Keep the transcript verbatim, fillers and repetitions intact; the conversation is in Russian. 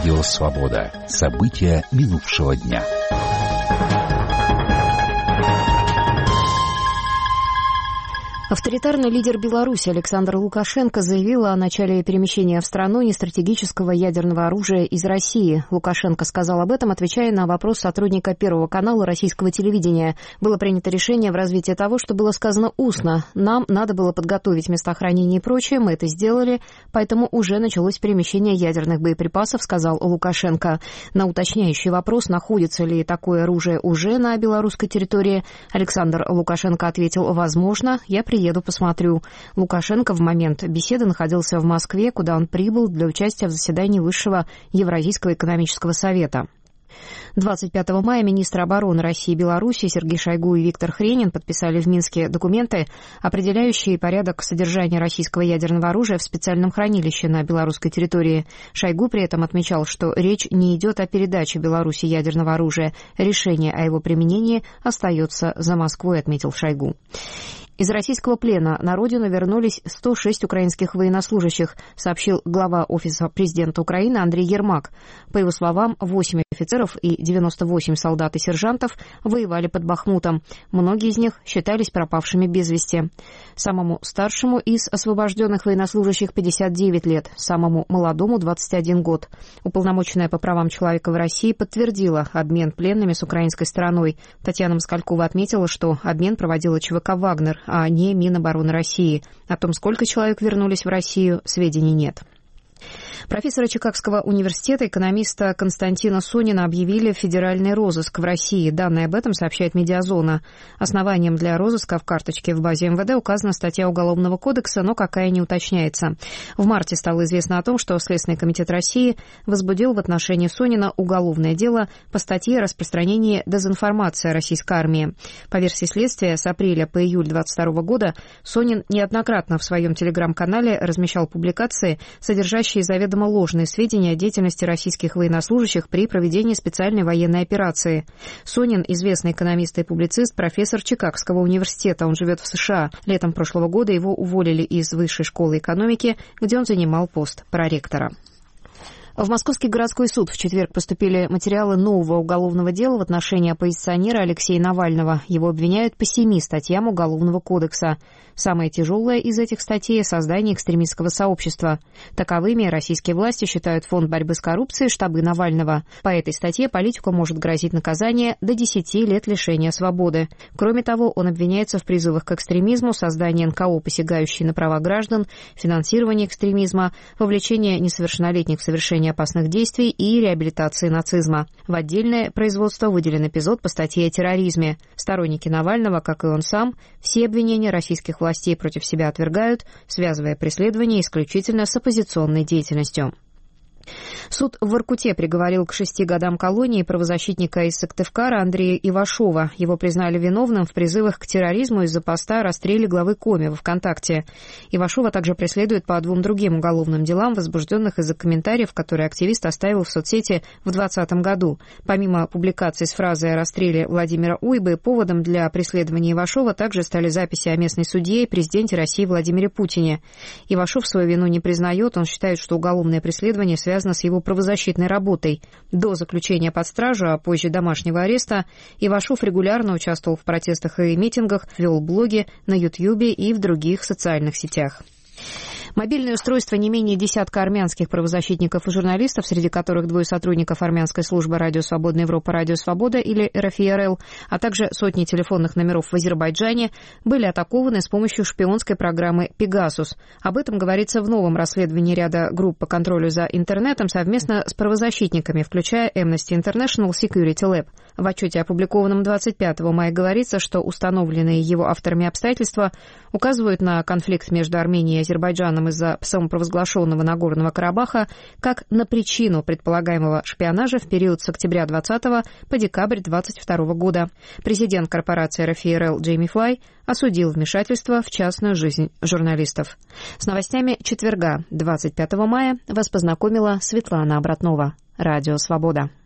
Радио «Свобода». События минувшего дня. Авторитарный лидер Беларуси Александр Лукашенко заявил о начале перемещения в страну нестратегического ядерного оружия из России. Лукашенко сказал об этом, отвечая на вопрос сотрудника Первого канала российского телевидения. Было принято решение в развитии того, что было сказано устно. Нам надо было подготовить места хранения и прочее, мы это сделали, поэтому уже началось перемещение ядерных боеприпасов, сказал Лукашенко. На уточняющий вопрос, находится ли такое оружие уже на белорусской территории, Александр Лукашенко ответил: «Возможно, я приеду. Еду, посмотрю». Лукашенко в момент беседы находился в Москве, куда он прибыл для участия в заседании Высшего Евразийского экономического совета. двадцать пятого мая министры обороны России и Беларуси Сергей Шойгу и Виктор Хренин подписали в Минске документы, определяющие порядок содержания российского ядерного оружия в специальном хранилище на белорусской территории. Шойгу при этом отмечал, что речь не идет о передаче Беларуси ядерного оружия. Решение о его применении остается за Москвой, отметил Шойгу. Из российского плена на родину вернулись сто шесть украинских военнослужащих, сообщил глава Офиса президента Украины Андрей Ермак. По его словам, восемь офицеров и девяносто восемь солдат и сержантов воевали под Бахмутом. Многие из них считались пропавшими без вести. Самому старшему из освобожденных военнослужащих пятьдесят девять лет, самому молодому двадцать один год. Уполномоченная по правам человека в России подтвердила обмен пленными с украинской стороной. Татьяна Москалькова отметила, что обмен проводила ЧВК «Вагнер», а не Минобороны России. О том, сколько человек вернулись в Россию, сведений нет. Профессора Чикагского университета, экономиста Константина Сонина объявили в федеральный розыск в России. Данные об этом сообщает «Медиазона». Основанием для розыска в карточке в базе эм вэ дэ указана статья Уголовного кодекса, но какая не уточняется. В марте стало известно о том, что Следственный комитет России возбудил в отношении Сонина уголовное дело по статье «Распространение дезинформации о российской армии». По версии следствия, с апреля по июль двадцать второго года Сонин неоднократно в своем телеграм-канале размещал публикации, содержащие заведомо ложные сведения о деятельности российских военнослужащих при проведении специальной военной операции. Сонин – известный экономист и публицист, профессор Чикагского университета. Он живет в США. Летом прошлого года его уволили из Высшей школы экономики, где он занимал пост проректора. В Московский городской суд в четверг поступили материалы нового уголовного дела в отношении оппозиционера Алексея Навального. Его обвиняют по семи статьям Уголовного кодекса. Самая тяжелая из этих статей – создание экстремистского сообщества. Таковыми российские власти считают Фонд борьбы с коррупцией, штабы Навального. По этой статье политику может грозить наказание до десяти лет лишения свободы. Кроме того, он обвиняется в призывах к экстремизму, создании эн ка о, посягающей на права граждан, финансировании экстремизма, вовлечении несовершеннолетних в совершение опасных действий и реабилитации нацизма. В отдельное производство выделен эпизод по статье о терроризме. Сторонники Навального, как и он сам, все обвинения российских властей против себя отвергают, связывая преследование исключительно с оппозиционной деятельностью. Суд в Воркуте приговорил к шести годам колонии правозащитника из Сыктывкара Андрея Ивашова. Его признали виновным в призывах к терроризму из-за поста о расстреле главы Коми во ВКонтакте. Ивашова также преследуют по двум другим уголовным делам, возбужденных из-за комментариев, которые активист оставил в соцсети в двадцатом году. Помимо публикации с фразой о расстреле Владимира Уйбы, поводом для преследования Ивашова также стали записи о местной судье и президенте России Владимире Путине. Ивашов свою вину не признает, он считает, что уголовное преследование связано с его правозащитной работой. До заключения под стражу, а позже домашнего ареста, Ивашов регулярно участвовал в протестах и митингах, вел блоги на Ютьюбе и в других социальных сетях. Мобильные устройства не менее десятка армянских правозащитников и журналистов, среди которых двое сотрудников армянской службы «Радио Свободная Европа», «Радио Свобода» или эр эф и эр эл, а также сотни телефонных номеров в Азербайджане, были атакованы с помощью шпионской программы «Пегасус». Об этом говорится в новом расследовании ряда групп по контролю за интернетом совместно с правозащитниками, включая Amnesty International Security Lab. В отчете, опубликованном двадцать пятого мая, говорится, что установленные его авторами обстоятельства указывают на конфликт между Арменией и Азербайджаном из-за самопровозглашенного Нагорного Карабаха как на причину предполагаемого шпионажа в период с октября двадцатого по декабрь двадцать второго года. Президент корпорации эр эф и эр эл Джейми Флай осудил вмешательство в частную жизнь журналистов. С новостями четверга, двадцать пятого мая, вас познакомила Светлана Обратнова. Радио «Свобода».